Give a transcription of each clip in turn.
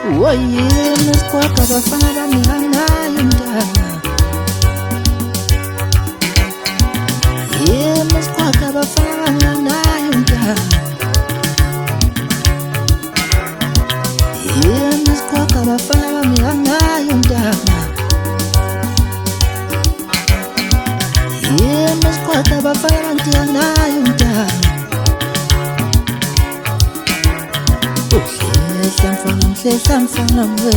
Woyini sikwakha bafana bami anayo ndaba. Yini sikwakha bafana bami anayo ndaba. Yini sikwakha bafana bami anayo ndaba. Yini sikwakha bafana bami anayo ndaba. Mfana we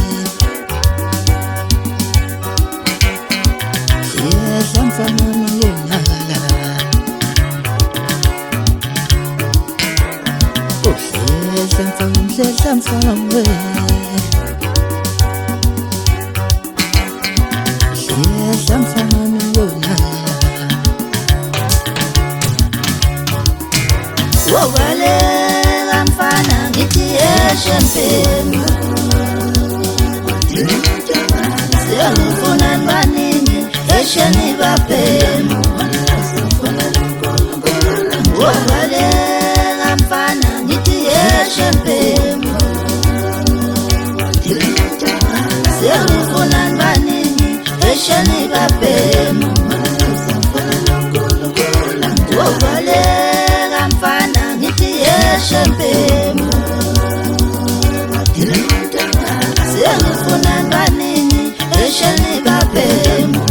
Shesha mfana miyonala Shesha mfana we Shesha mfana miyonala Wawale mfana ngithi eshempeni Siyangifuna baningi esheni baphemu Wawale mfana ngithi eshempeni Siyangifuna baningi esheni baphemu Wawale mfana ngithi eshempeni Siyangifuna baningi esheni baphemu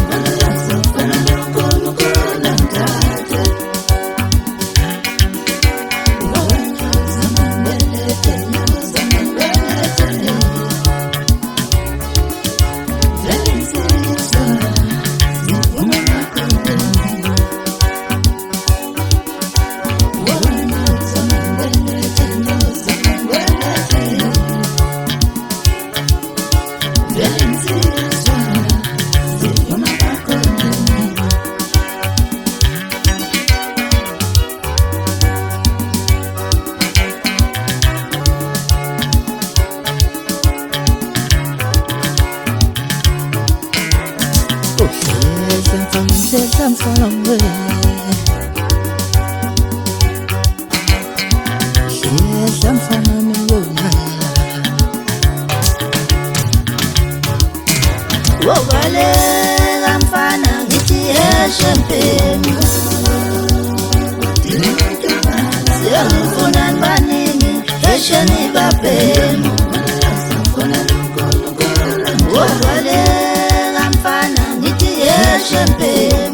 I'm far away. Yes, I'm far away. Wawale mfana ngithi eshempeni Siyangifuna baningi esheni baphemu Wawale mfana ngithi eshempeni